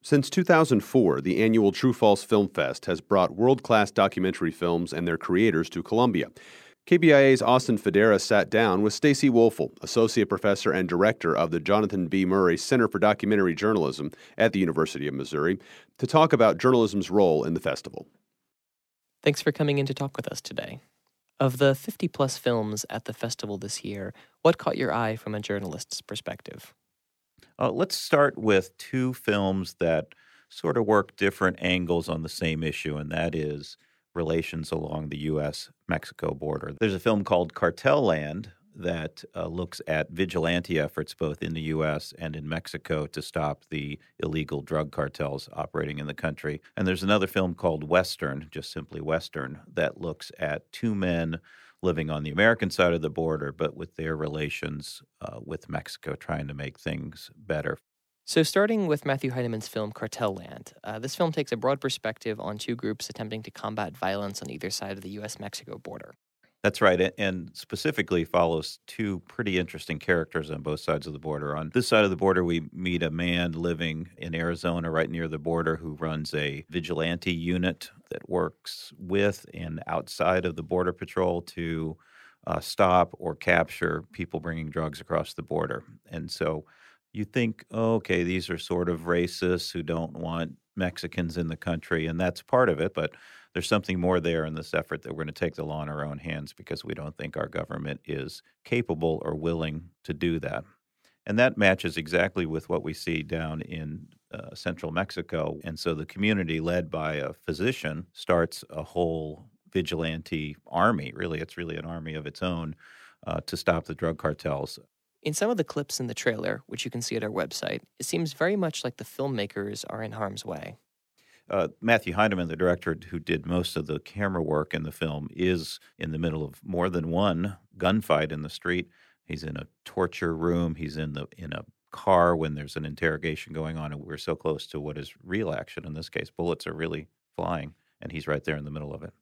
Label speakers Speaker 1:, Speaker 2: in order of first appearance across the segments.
Speaker 1: Since 2004, the annual True False Film Fest has brought world-class documentary films and their creators to Columbia. KBIA's Austin Federa sat down with Stacy Woelfel, Associate Professor and Director of the Jonathan B. Murray Center for Documentary Journalism at the University of Missouri, to talk about journalism's role in the festival.
Speaker 2: Thanks for coming in to talk with us today. Of the 50-plus films at the festival this year, what caught your eye from a journalist's perspective?
Speaker 3: Let's start with two films that sort of work different angles on the same issue, and that is relations along the U.S.-Mexico border. There's a film called Cartel Land that looks at vigilante efforts both in the U.S. and in Mexico to stop the illegal drug cartels operating in the country. And there's another film called Western, just simply Western, that looks at two men living on the American side of the border, but with their relations with Mexico, trying to make things better.
Speaker 2: So starting with Matthew Heineman's film Cartel Land, this film takes a broad perspective on two groups attempting to combat violence on either side of the U.S.-Mexico border.
Speaker 3: That's right, and specifically follows two pretty interesting characters on both sides of the border. On this side of the border, we meet a man living in Arizona right near the border who runs a vigilante unit that works with and outside of the Border Patrol to stop or capture people bringing drugs across the border. And so you think, oh, okay, these are sort of racists who don't want Mexicans in the country, and that's part of it, but there's something more there in this effort that we're going to take the law in our own hands because we don't think our government is capable or willing to do that. And that matches exactly with what we see down in central Mexico. And so the community, led by a physician, starts a whole vigilante army. Really, it's really an army of its own to stop the drug cartels.
Speaker 2: In some of the clips in the trailer, which you can see at our website, it seems very much like the filmmakers are in harm's way.
Speaker 3: Matthew Heineman, the director who did most of the camera work in the film, is in the middle of more than one gunfight in the street. He's in a torture room. He's in a car when there's an interrogation going on, and we're so close to what is real action in this case. Bullets are really flying, and he's right there in the middle of it.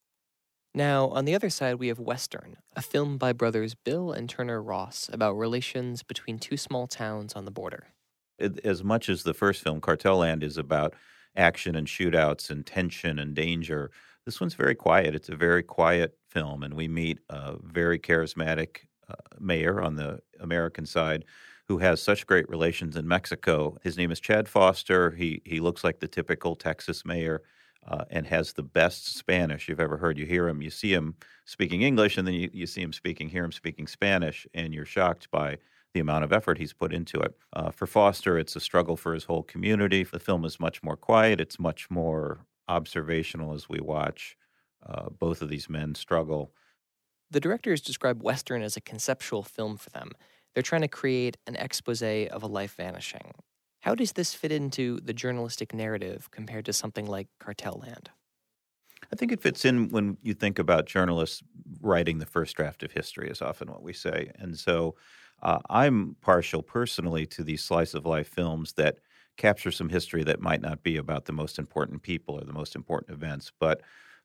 Speaker 2: Now, on the other side, we have Western, a film by brothers Bill and Turner Ross about relations between two small towns on the border.
Speaker 3: As much as the first film, Cartel Land, is about action and shootouts and tension and danger, this one's very quiet. It's a very quiet film, and we meet a very charismatic mayor on the American side who has such great relations in Mexico. His name is Chad Foster. He looks like the typical Texas mayor and has the best Spanish you've ever heard. You hear him, you see him speaking English, and then you hear him speaking Spanish, and you're shocked by the amount of effort he's put into it. For Foster, it's a struggle for his whole community. The film is much more quiet. It's much more observational as we watch both of these men struggle.
Speaker 2: The directors describe Western as a conceptual film for them. They're trying to create an expose of a life vanishing. How does this fit into the journalistic narrative compared to something like Cartel Land?
Speaker 3: I think it fits in when you think about journalists writing the first draft of history, is often what we say. And so I'm partial personally to these slice-of-life films that capture some history that might not be about the most important people or the most important events, but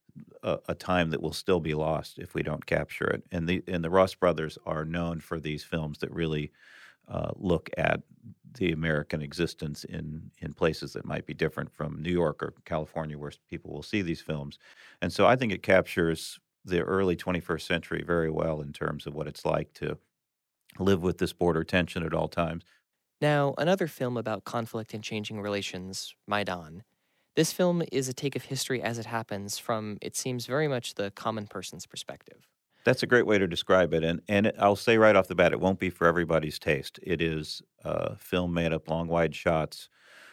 Speaker 3: a time that will still be lost if we don't capture it. And the Ross brothers are known for these films that really look at the American existence in places that might be different from New York or California, where people will see these films. And so I think it captures the early 21st century very well in terms of what it's like to live with this border tension at all times.
Speaker 2: Now, another film about conflict and changing relations, Maidan. This film is a take of history as it happens from, it seems, very much the common person's perspective.
Speaker 3: That's a great way to describe it. And I'll say right off the bat, it won't be for everybody's taste. It is a film made up long, wide shots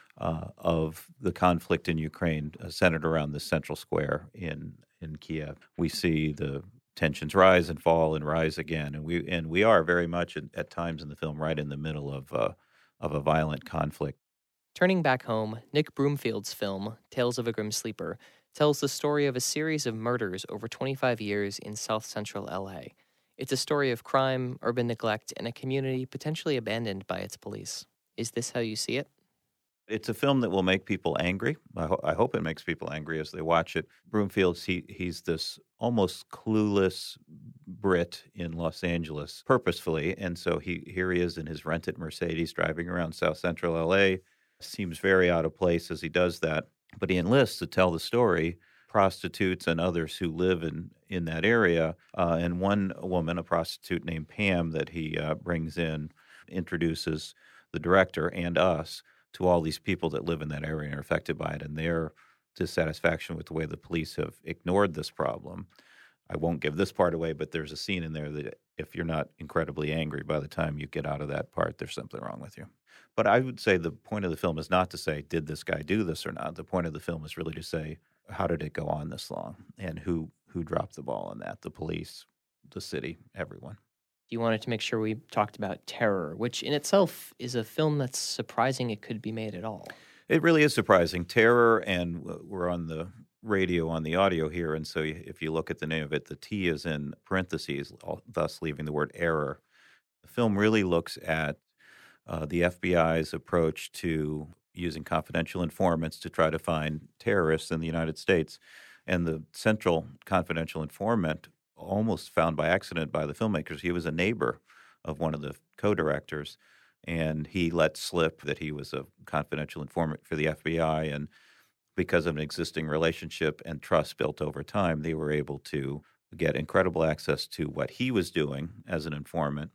Speaker 3: of the conflict in Ukraine centered around the central square in Kiev. We see the tensions rise and fall and rise again. And we are very much at times in the film right in the middle of a violent conflict.
Speaker 2: Turning back home, Nick Broomfield's film, Tales of a Grim Sleeper, tells the story of a series of murders over 25 years in south-central L.A. It's a story of crime, urban neglect, and a community potentially abandoned by its police. Is this how you see it?
Speaker 3: It's a film that will make people angry. I hope it makes people angry as they watch it. Broomfield, he's this almost clueless Brit in Los Angeles purposefully, and so here he is in his rented Mercedes driving around South Central L.A., Seems very out of place as he does that, but he enlists to tell the story prostitutes and others who live in that area. And one woman, a prostitute named Pam, that he brings in, introduces the director and us to all these people that live in that area and are affected by it, and their dissatisfaction with the way the police have ignored this problem. I won't give this part away, but there's a scene in there that if you're not incredibly angry by the time you get out of that part, there's something wrong with you. But I would say the point of the film is not to say, did this guy do this or not? The point of the film is really to say, how did it go on this long? And who dropped the ball on that? The police, the city, everyone.
Speaker 2: You wanted to make sure we talked about Terror, which in itself is a film that's surprising it could be made at all.
Speaker 3: It really is surprising. Terror, and we're on the radio on the audio here, and so if you look at the name of it, the T is in parentheses, thus leaving the word error. The film really looks at the FBI's approach to using confidential informants to try to find terrorists in the United States. And the central confidential informant, almost found by accident by the filmmakers, he was a neighbor of one of the co-directors, and he let slip that he was a confidential informant for the FBI. And because of an existing relationship and trust built over time, they were able to get incredible access to what he was doing as an informant.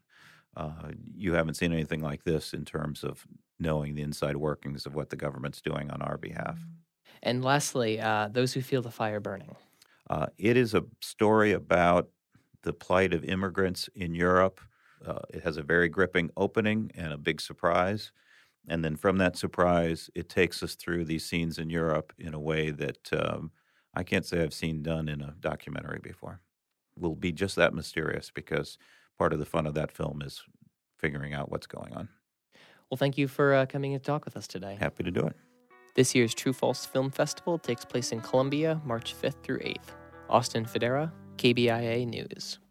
Speaker 3: You haven't seen anything like this in terms of knowing the inside workings of what the government's doing on our behalf.
Speaker 2: And lastly, Those Who Feel the Fire Burning.
Speaker 3: It is a story about the plight of immigrants in Europe. It has a very gripping opening and a big surprise. And then from that surprise, it takes us through these scenes in Europe in a way that I can't say I've seen done in a documentary before. Will be just that mysterious because part of the fun of that film is figuring out what's going on.
Speaker 2: Well, thank you for coming and talk with us today.
Speaker 3: Happy to do it.
Speaker 2: This year's True False Film Festival takes place in Columbia, March 5th through 8th. Austin Federa, KBIA News.